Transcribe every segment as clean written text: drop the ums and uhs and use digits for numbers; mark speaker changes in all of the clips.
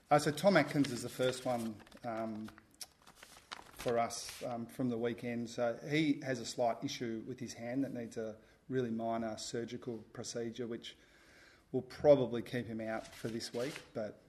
Speaker 1: So Tom Atkins is the first one for us from the weekend. So he has a slight issue with his hand that needs a really minor surgical procedure, which will probably keep him out for this week. But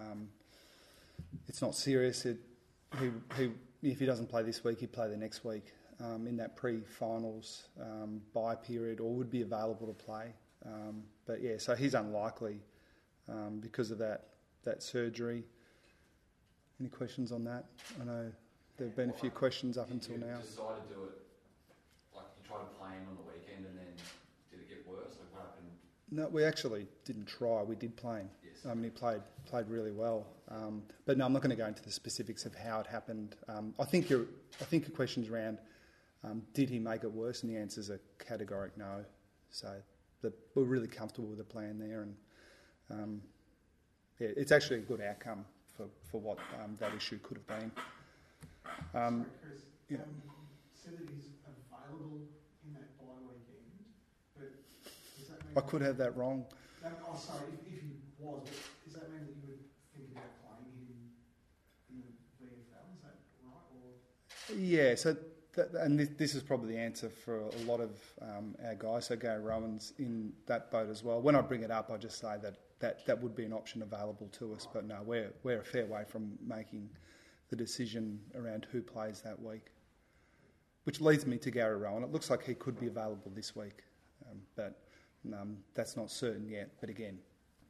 Speaker 1: it's not serious. If he doesn't play this week, he'd play the next week in that pre-finals bye period, or would be available to play. But yeah, so he's unlikely because of that surgery. Any questions on that? I know there have been a few questions up until now.
Speaker 2: Did you decide to do it, like you tried to play him on the weekend and then did it get worse? Like what happened?
Speaker 1: No, we actually didn't try. We did play him.
Speaker 2: Yes.
Speaker 1: He played really well. But no, I'm not going to go into the specifics of how it happened. I think your question's around, did he make it worse? And the answer is a categoric no. So we're really comfortable with the plan there, and it's actually a good outcome for what that issue could have been.
Speaker 3: Sorry, Chris. Yeah. Said that he's available in that bye weekend, but does that mean...
Speaker 1: I could have that wrong.
Speaker 3: Sorry, if he was, but does that mean that you would think about playing him in the VFL? Is that right? Or...
Speaker 1: Yeah, so this is probably the answer for a lot of our guys. So Gary Rowan's in that boat as well. When I bring it up, I just say that would be an option available to us. But no, we're a fair way from making the decision around who plays that week. Which leads me to Gary Rowan. It looks like he could be available this week, but that's not certain yet. But again,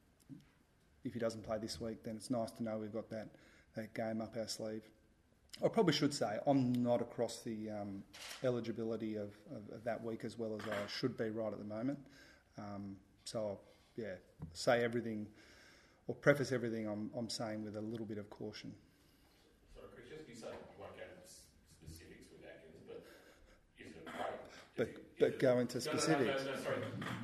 Speaker 1: if he doesn't play this week, then it's nice to know we've got that game up our sleeve. I probably should say I'm not across the eligibility of that week as well as I should be right at the moment. So, yeah, say everything or preface everything I'm saying with a little bit of caution.
Speaker 4: Sorry, Chris, just you say you won't go into specifics with Atkins, but is it great?
Speaker 1: But go into specifics.
Speaker 4: No, sorry.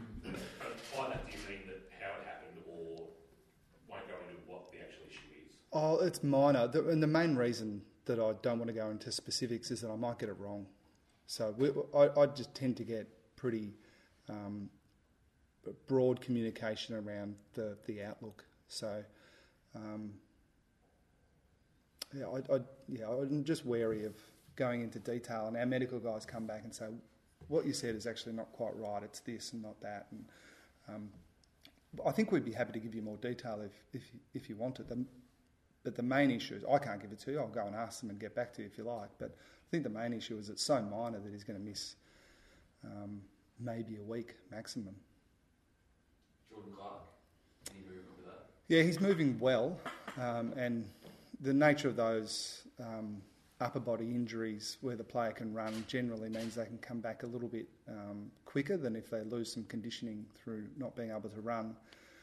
Speaker 4: By that, do you mean that how it happened or won't go into what the actual issue is?
Speaker 1: Oh, it's minor. And the main reason that I don't want to go into specifics is that I might get it wrong. So I just tend to get pretty broad communication around the outlook. So, I'm just wary of going into detail, and our medical guys come back and say, what you said is actually not quite right, it's this and not that. And I think we'd be happy to give you more detail if you wanted them. But the main issue is, I can't give it to you, I'll go and ask them and get back to you if you like. But I think the main issue is it's so minor that he's going to miss maybe a week maximum.
Speaker 2: Jordan Clark, any movement with that?
Speaker 1: Yeah, he's moving well. And the nature of those upper body injuries where the player can run generally means they can come back a little bit quicker than if they lose some conditioning through not being able to run.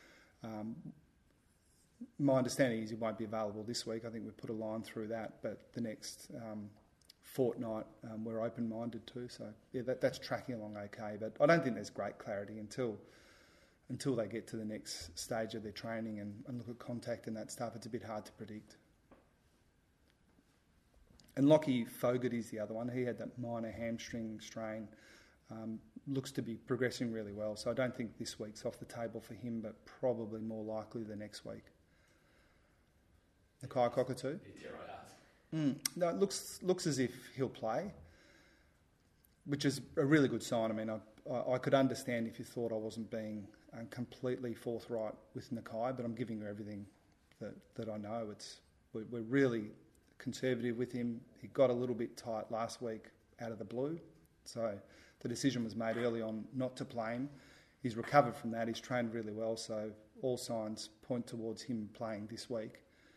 Speaker 1: My understanding is he won't be available this week. I think we've put a line through that, but the next fortnight we're open-minded to. So yeah, that's tracking along okay. But I don't think there's great clarity until they get to the next stage of their training and look at contact and that stuff. It's a bit hard to predict. And Lockie Fogarty's the other one. He had that minor hamstring strain. Looks to be progressing really well. So I don't think this week's off the table for him, but probably more likely the next week. Nakia Cockatoo?
Speaker 4: Dare I ask?
Speaker 1: No, it looks as if he'll play, which is a really good sign. I mean, I could understand if you thought I wasn't being completely forthright with Nakia, but I'm giving you everything that I know. We're really conservative with him. He got a little bit tight last week out of the blue, so the decision was made early on not to play him. He's recovered from that. He's trained really well, so all signs point towards him playing this week.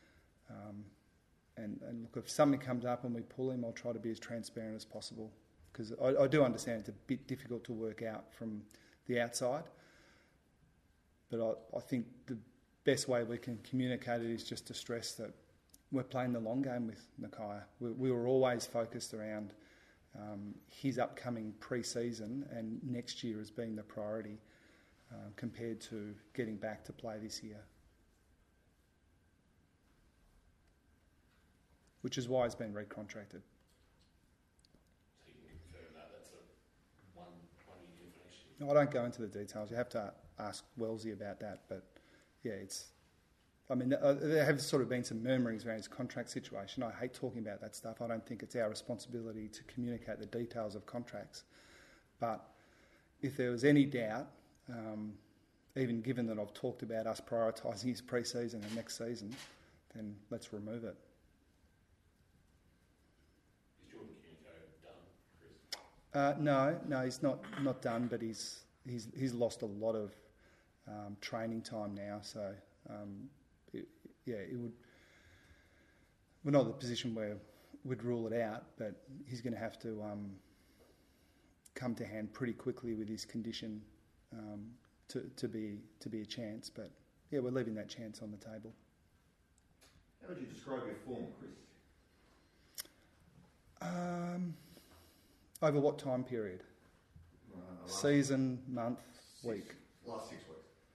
Speaker 1: And look, if something comes up and we pull him, I'll try to be as transparent as possible, because I do understand it's a bit difficult to work out from the outside, but I think the best way we can communicate it is just to stress that we're playing the long game with Nakia. We were always focused around his upcoming pre-season and next year as being the priority compared to getting back to play this year. Which is why he's been recontracted.
Speaker 4: So you can confirm that's a one-year deal for next year?
Speaker 1: No, I don't go into the details. You have to ask Wellesley about that. But yeah, I mean, there have sort of been some murmurings around his contract situation. I hate talking about that stuff. I don't think it's our responsibility to communicate the details of contracts. But if there was any doubt, even given that I've talked about us prioritising his pre-season and next season, then let's remove it.
Speaker 4: Is Jordan Cunico done, Chris?
Speaker 1: No, he's not done, but he's lost a lot of training time now. So it would. We're not in a position where we'd rule it out, but he's going to have to come to hand pretty quickly with his condition to be a chance. But yeah, we're leaving that chance on the table.
Speaker 5: How would you describe your form, Chris?
Speaker 1: Over what time period? Season, month, week?
Speaker 5: Last 6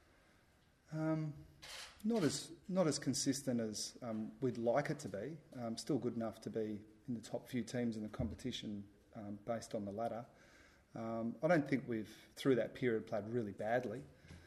Speaker 5: weeks.
Speaker 1: Not as consistent as we'd like it to be. Still good enough to be in the top few teams in the competition based on the ladder. I don't think we've, through that period, played really badly.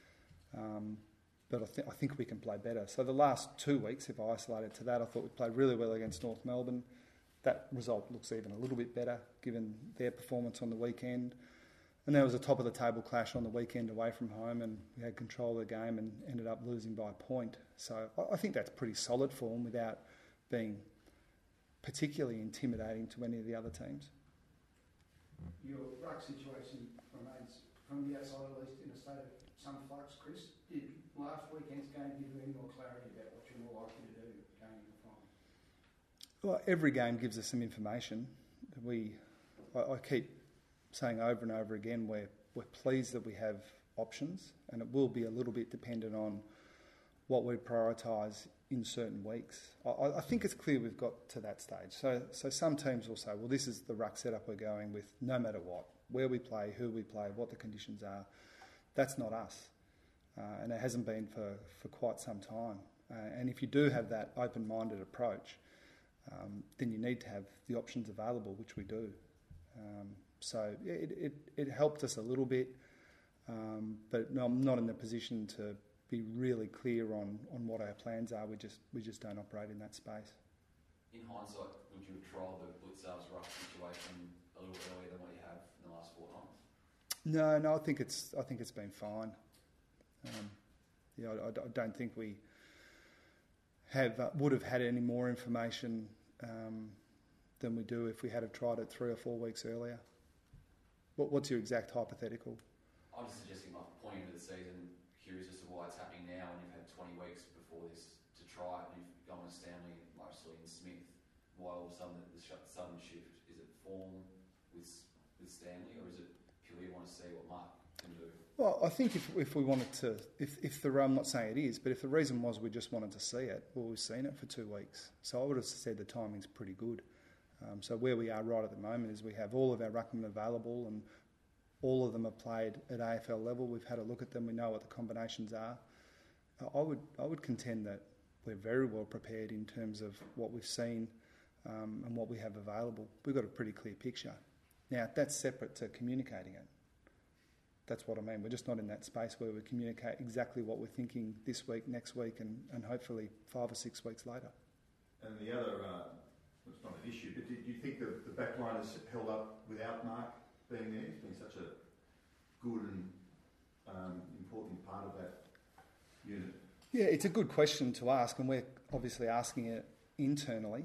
Speaker 1: But I think we can play better. So the last 2 weeks, if I isolate it to that, I thought we played really well against North Melbourne. That result looks even a little bit better given their performance on the weekend. And there was a top-of-the-table clash on the weekend away from home, and we had control of the game and ended up losing by a point. So I think that's pretty solid form without being particularly intimidating to any of the other teams.
Speaker 3: Your ruck situation remains, from the outside at least, in a state of some flux, Chris. Did last weekend's game give you any more clarity about what you're more likely to do going into the final?
Speaker 1: Well, every game gives us some information. I keep saying over and over again, we're pleased that we have options, and it will be a little bit dependent on what we prioritise in certain weeks. I think it's clear we've got to that stage. So some teams will say, well, this is the ruck setup we're going with no matter what, where we play, who we play, what the conditions are. That's not us, and it hasn't been for quite some time. And if you do have that open-minded approach, then you need to have the options available, which we do. So it helped us a little bit, but no, I'm not in the position to be really clear on what our plans are. We just don't operate in that space.
Speaker 2: In hindsight, would you have trialled the Blitzar's ruck situation a little earlier than what you have in the last fortnight?
Speaker 1: No, I think it's been fine. I don't think we would have had any more information than we do if we had have tried it 3 or 4 weeks earlier. What's your exact hypothetical?
Speaker 2: I'm just suggesting, like, pointing to the season, curious as to why it's happening now, and you've had 20 weeks before this to try it, and you've gone with Stanley, mostly in Smith. Why all of a sudden the sudden shift? Is it form with Stanley, or is it purely you want to see what Mark can do?
Speaker 1: Well, I think if we wanted to, I'm not saying it is, but if the reason was we just wanted to see it, well, we've seen it for 2 weeks. So I would have said the timing's pretty good. So where we are right at the moment is we have all of our ruckmen available, and all of them are played at AFL level. We've had a look at them. We know what the combinations are. I would contend that we're very well prepared in terms of what we've seen and what we have available. We've got a pretty clear picture. Now, that's separate to communicating it. That's what I mean. We're just not in that space where we communicate exactly what we're thinking this week, next week, and hopefully 5 or 6 weeks later.
Speaker 5: And the other, it's not an issue, but do you think the back line has held up without Mark being there? He's been such a good and important part of that unit.
Speaker 1: Yeah, it's a good question to ask, and we're obviously asking it internally.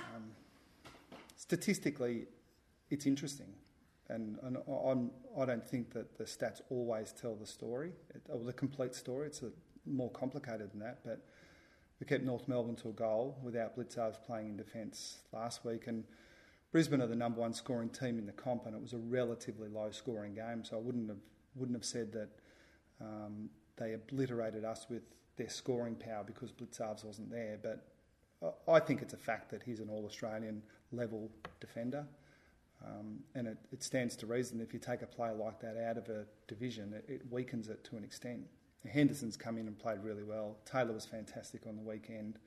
Speaker 1: Statistically, it's interesting, and I don't think that the stats always tell the story, or the complete story. It's more complicated than that, but we kept North Melbourne to a goal without Blitzarves playing in defence last week, and Brisbane are the number one scoring team in the comp, and it was a relatively low scoring game, so I wouldn't have said that they obliterated us with their scoring power because Blitzarves wasn't there, but I think it's a fact that he's an All-Australian level defender, and it stands to reason if you take a player like that out of a division, it weakens it to an extent. Henderson's come in and played really well. Taylor was fantastic on the weekend.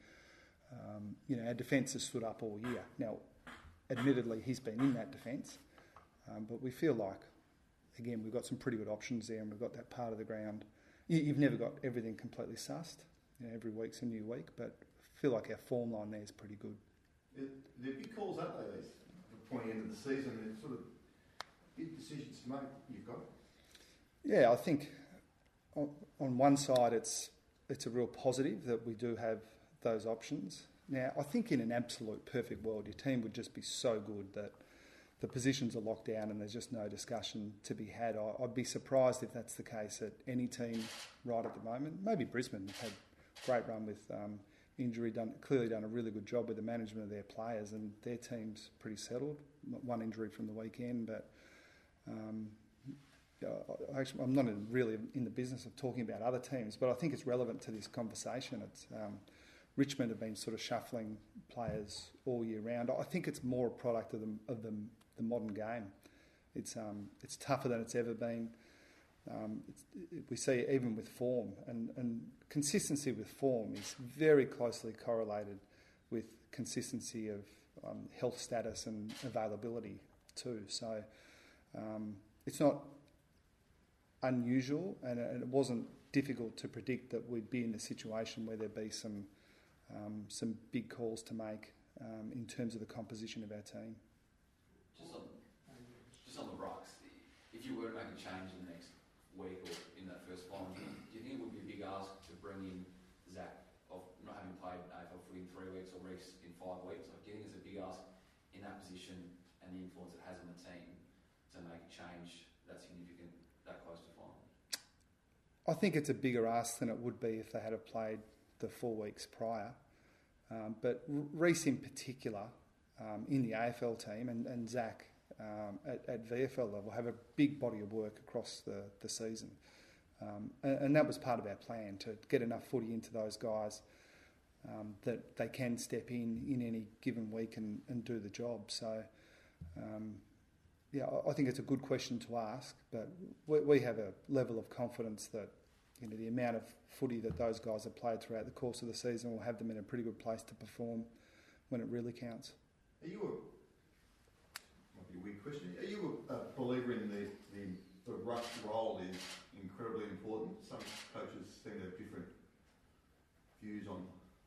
Speaker 1: Our defence has stood up all year. Now, admittedly, he's been in that defence, but we feel like, again, we've got some pretty good options there, and we've got that part of the ground. You've never got everything completely sussed, every week's a new week, but I feel like our form line there is pretty good.
Speaker 5: They're big calls, aren't they? These the pointy end of the season, they're sort of big decisions to make. You've got.
Speaker 1: Yeah, I think on one side it's a real positive that we do have those options. Now, I think in an absolute perfect world, your team would just be so good that the positions are locked down and there's just no discussion to be had. I'd be surprised if that's the case at any team right at the moment. Maybe Brisbane had a great run with injury, clearly done a really good job with the management of their players, and their team's pretty settled. One injury from the weekend, but I'm not really in the business of talking about other teams, but I think it's relevant to this conversation. It's Richmond have been sort of shuffling players all year round. I think it's more a product of the modern game. It's tougher than it's ever been. We see even with form, and consistency with form is very closely correlated with consistency of health status and availability too. So it's not unusual, and it wasn't difficult to predict that we'd be in a situation where there'd be some big calls to make in terms of the composition of our team.
Speaker 2: Just on the rucks, if you were to make a change in the next week or in that first final, do you think it would be a big ask to bring in Zach, of not having played AFL footy in 3 weeks or Reece in 5 weeks? Like, do you think it's a big ask in that position and the influence it has on the team to make a change that significant, that close to final?
Speaker 1: I think it's a bigger ask than it would be if they had played the 4 weeks prior. But Reece in particular, in the AFL team, and Zach at VFL level, have a big body of work across the season. And that was part of our plan, to get enough footy into those guys that they can step in any given week and do the job. So, I think it's a good question to ask, but we have a level of confidence that the amount of footy that those guys have played throughout the course of the season will have them in a pretty good place to perform when it really counts.
Speaker 5: Might be a weird question. Are you a believer in the ruck role is incredibly important? Some coaches seem to have different views on.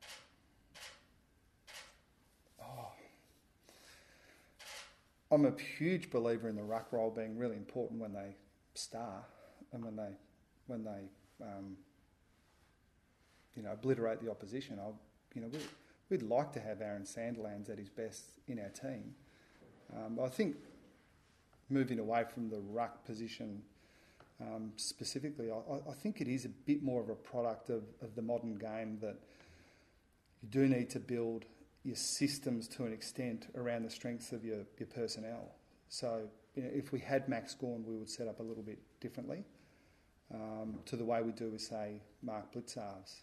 Speaker 1: I'm a huge believer in the ruck role being really important when they star and when they obliterate the opposition. We'd like to have Aaron Sandilands at his best in our team. I think moving away from the ruck position specifically, I think it is a bit more of a product of the modern game, that you do need to build your systems to an extent around the strengths of your personnel. So if we had Max Gawn, we would set up a little bit differently to the way we do with, say, Mark Blitzarves.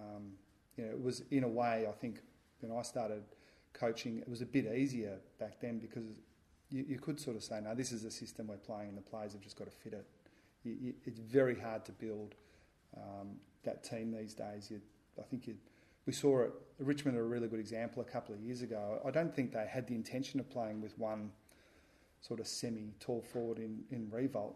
Speaker 1: It was, in a way, I think when I started coaching, it was a bit easier back then, because you could sort of say, no, this is the system we're playing and the players have just got to fit it. It's very hard to build that team these days. We saw it, Richmond are a really good example a couple of years ago. I don't think they had the intention of playing with one sort of semi-tall forward in Revolt.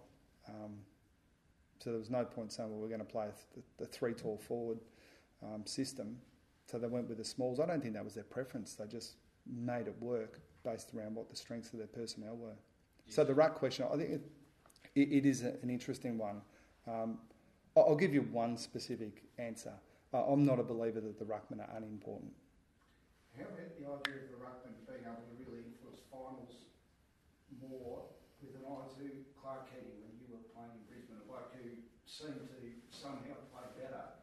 Speaker 1: So there was no point saying, well, we're going to play the 3 tall forward system. So they went with the smalls. I don't think that was their preference. They just made it work based around what the strengths of their personnel were. So the ruck question, I think it is an interesting one. I'll give you one specific answer. I'm not a believer that the ruckmen are unimportant.
Speaker 3: How about the idea of the ruckman being able to really influence finals more, with an eye to Clark Keating when you were playing in Brisbane, a bloke who seemed to somehow play better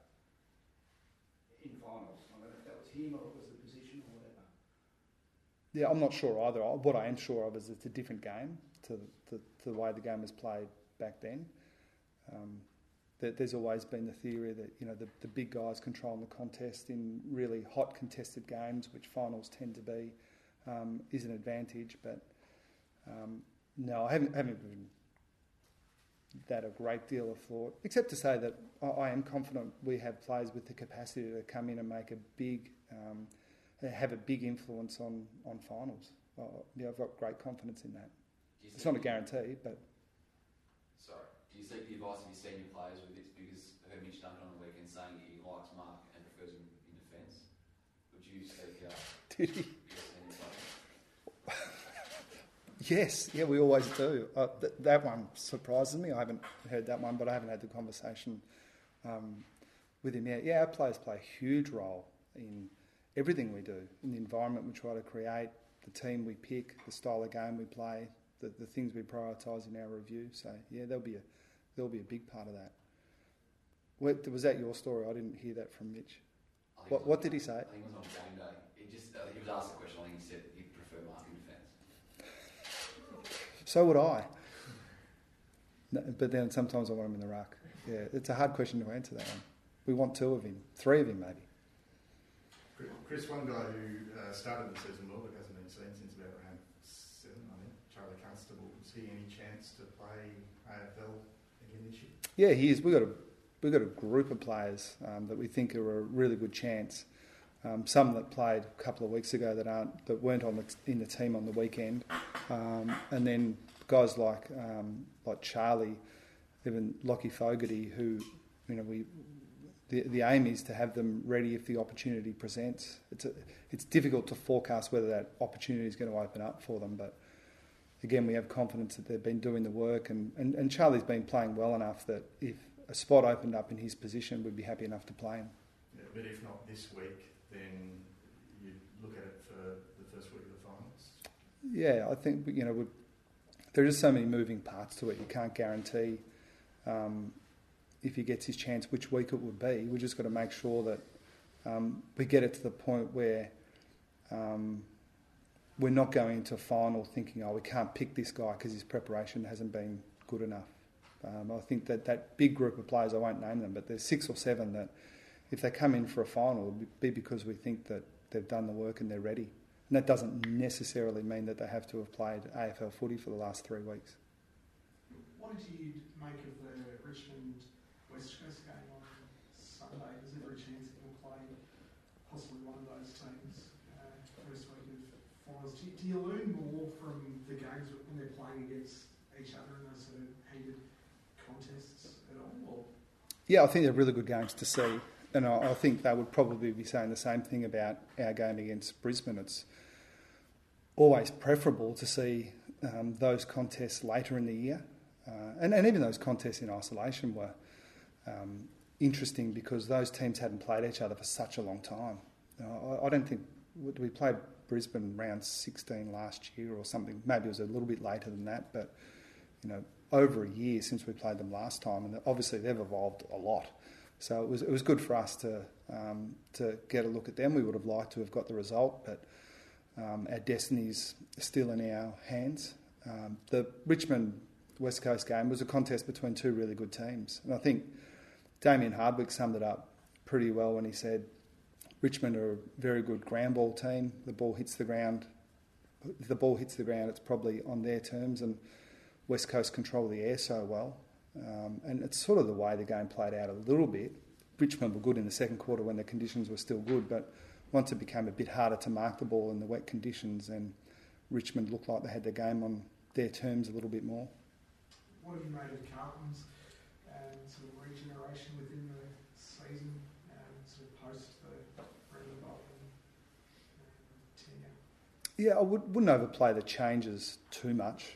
Speaker 3: in finals? I don't know if that was him or it was the position or whatever.
Speaker 1: Yeah, I'm not sure either. What I am sure of is it's a different game to the way the game was played back then. There's always been the theory that the big guys controlling the contest in really hot contested games, which finals tend to be, is an advantage. But no, I haven't given that a great deal of thought, except to say that I am confident we have players with the capacity to come in and make have a big influence on finals. I've got great confidence in that. It's not a guarantee, but.
Speaker 2: Sorry. Do you seek the advice of your senior players with this? Because I heard Mitch Duncan on the weekend saying he likes Mark and prefers
Speaker 1: Did he?
Speaker 2: You ever seen him play?
Speaker 1: Yes, yeah, we always do. That one surprises me. I haven't heard that one, but I haven't had the conversation with him yet. Yeah, our players play a huge role in everything we do, in the environment we try to create, the team we pick, the style of game we play, the things we prioritise in our review. So yeah, there'll be a big part of that. Was that your story? I didn't hear that from Mitch. What did he say?
Speaker 2: I think it was on game day. He was asked a question. I think he said he'd prefer Mark in defence.
Speaker 1: So would I. No, but then sometimes I want him in the ruck. Yeah, it's a hard question to answer, that one. We want 2 of him, 3 of him maybe.
Speaker 6: Chris, one guy who started the season well but hasn't been seen since about round 7, I think, Charlie Constable. Is he any chance to play AFL again this year?
Speaker 1: Yeah, he is. We've got a group of players that we think are a really good chance. Some that played a couple of weeks ago that weren't in the team on the weekend, and then guys like Charlie, even Lockie Fogarty, who the aim is to have them ready if the opportunity presents. It's difficult to forecast whether that opportunity is going to open up for them, but again, we have confidence that they've been doing the work, and Charlie's been playing well enough that if a spot opened up in his position, we'd be happy enough to play him.
Speaker 6: Yeah, but if not this week, then you look at it for the first week of the finals. Yeah,
Speaker 1: I think there are just so many moving parts to it. You can't guarantee if he gets his chance which week it would be. We've just got to make sure that we get it to the point where we're not going into a final thinking, we can't pick this guy because his preparation hasn't been good enough. I think that big group of players, I won't name them, but there's 6 or 7 that if they come in for a final, it'll be because we think that they've done the work and they're ready. And that doesn't necessarily mean that they have to have played AFL footy for the last 3 weeks.
Speaker 7: What did you make of the Richmond West Coast game on Sunday? There's every chance that you'll play possibly one of those teams first week of finals. Do you learn more from the games when they're playing against each other in those sort of heated contests at all? Or?
Speaker 1: Yeah, I think they're really good games to see. And I think they would probably be saying the same thing about our game against Brisbane. It's always preferable to see those contests later in the year. And even those contests in isolation were interesting because those teams hadn't played each other for such a long time. I don't think... We played Brisbane round 16 last year or something. Maybe it was a little bit later than that, but, over a year since we played them last time. And obviously they've evolved a lot. So it was good for us to get a look at them. We would have liked to have got the result, but our destiny's still in our hands. The Richmond West Coast game was a contest between 2 really good teams. And I think Damien Hardwick summed it up pretty well when he said Richmond are a very good ground ball team. The ball hits the ground. If the ball hits the ground, it's probably on their terms, and West Coast control the air so well. And it's sort of the way the game played out a little bit. Richmond were good in the second quarter when the conditions were still good, but once it became a bit harder to mark the ball in the wet conditions, then Richmond looked like they had the game on their terms a little bit more.
Speaker 7: What have you made of Carlton's sort of regeneration within the season, sort of post the Brendan Bolton tenure?
Speaker 1: Yeah, I wouldn't overplay the changes too much.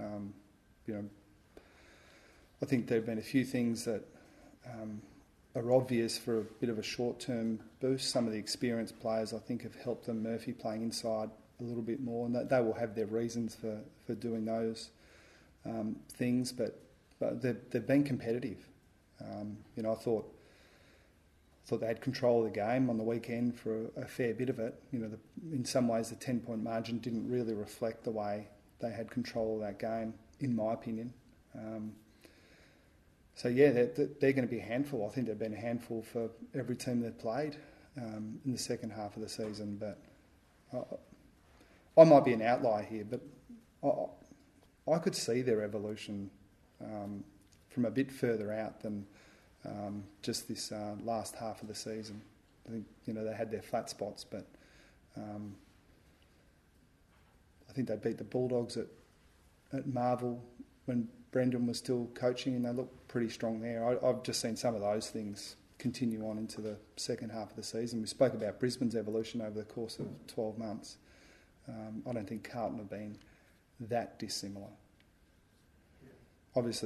Speaker 1: I think there have been a few things that are obvious for a bit of a short-term boost. Some of the experienced players, I think, have helped them. Murphy playing inside a little bit more, and they will have their reasons for doing those things, but they've been competitive. I thought they had control of the game on the weekend for a fair bit of it. In some ways, the 10-point margin didn't really reflect the way they had control of that game, in my opinion. So yeah, they're going to be a handful. I think they've been a handful for every team they've played in the second half of the season. But I might be an outlier here, but I could see their evolution from a bit further out than just this last half of the season. I think they had their flat spots, but I think they beat the Bulldogs at Marvel when Brendan was still coaching, and they looked pretty strong there. I've just seen some of those things continue on into the second half of the season. We spoke about Brisbane's evolution over the course of 12 months. I don't think Carlton have been that dissimilar. Obviously,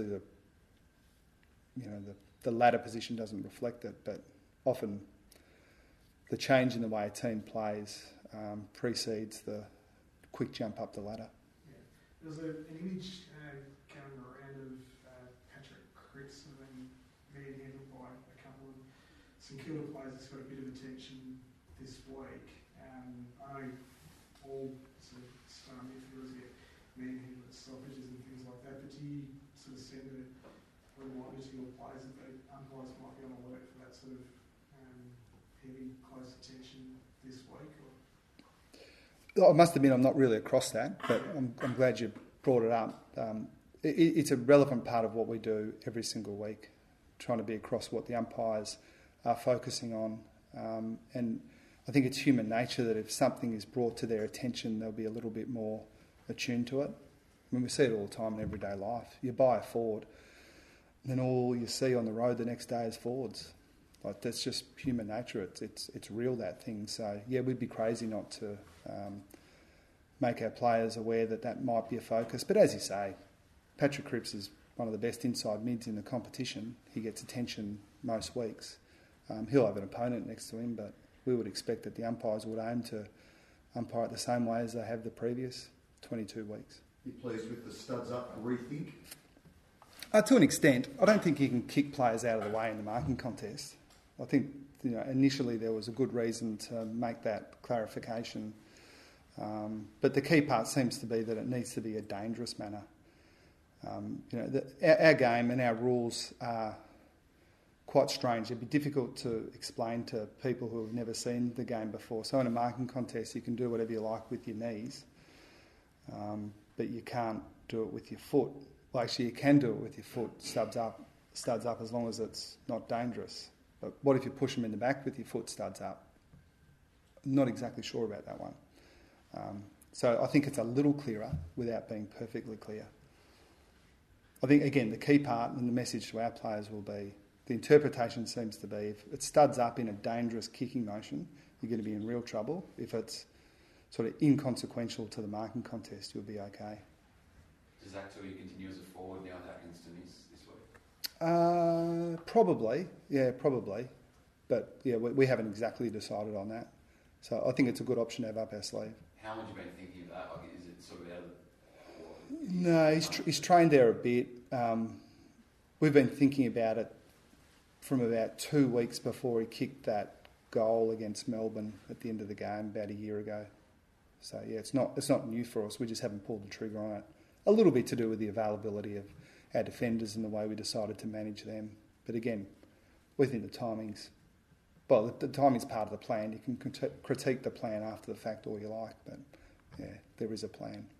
Speaker 1: the latter position doesn't reflect it, but often the change in the way a team plays precedes the quick jump up the ladder.
Speaker 7: Yeah. There's an image going around of Patrick Cripps being manhandled by a couple of St Kilda players that's got a bit of attention this week. I know all sort of star midfielders get manhandled at stoppages and things like that, but do you sort of send a reminder to your players that the umpires might be on alert for that sort of heavy, close attention this week? Or?
Speaker 1: I must admit I'm not really across that, but I'm glad you brought it up. It's a relevant part of what we do every single week, trying to be across what the umpires are focusing on. And I think it's human nature that if something is brought to their attention, they'll be a little bit more attuned to it. I mean, we see it all the time in everyday life. You buy a Ford, and then all you see on the road the next day is Fords. Like, that's just human nature. It's real, that thing. So yeah, we'd be crazy not to make our players aware that might be a focus. But as you say, Patrick Cripps is one of the best inside mids in the competition. He gets attention most weeks. He'll have an opponent next to him, but we would expect that the umpires would aim to umpire it the same way as they have the previous 22 weeks.
Speaker 5: You pleased with the studs up rethink?
Speaker 1: To an extent. I don't think you can kick players out of the way in the marking contest. I think initially there was a good reason to make that clarification. But the key part seems to be that it needs to be a dangerous manner. Our game and our rules are quite strange. It'd be difficult to explain to people who have never seen the game before. So in a marking contest, you can do whatever you like with your knees, but you can't do it with your foot. Well, actually, you can do it with your foot, studs up as long as it's not dangerous. But what if you push them in the back with your foot studs up? I'm not exactly sure about that one. So I think it's a little clearer without being perfectly clear. I think, again, the key part and the message to our players will be, the interpretation seems to be, if it studs up in a dangerous kicking motion, you're going to be in real trouble. If it's sort of inconsequential to the marking contest, you'll be okay.
Speaker 2: Does Zach Tui continue as a forward now that Atkinson is this week?
Speaker 1: Probably. But yeah, we haven't exactly decided on that. So I think it's a good option to have up our sleeve.
Speaker 2: How much have you been thinking of that? Like, is it sort of out of the...
Speaker 1: No, he's trained there a bit. We've been thinking about it from about 2 weeks before he kicked that goal against Melbourne at the end of the game about a year ago. So yeah, it's not new for us. We just haven't pulled the trigger on it. A little bit to do with the availability of our defenders and the way we decided to manage them. But again, we think the timing's part of the plan. You can critique the plan after the fact all you like, but yeah, there is a plan.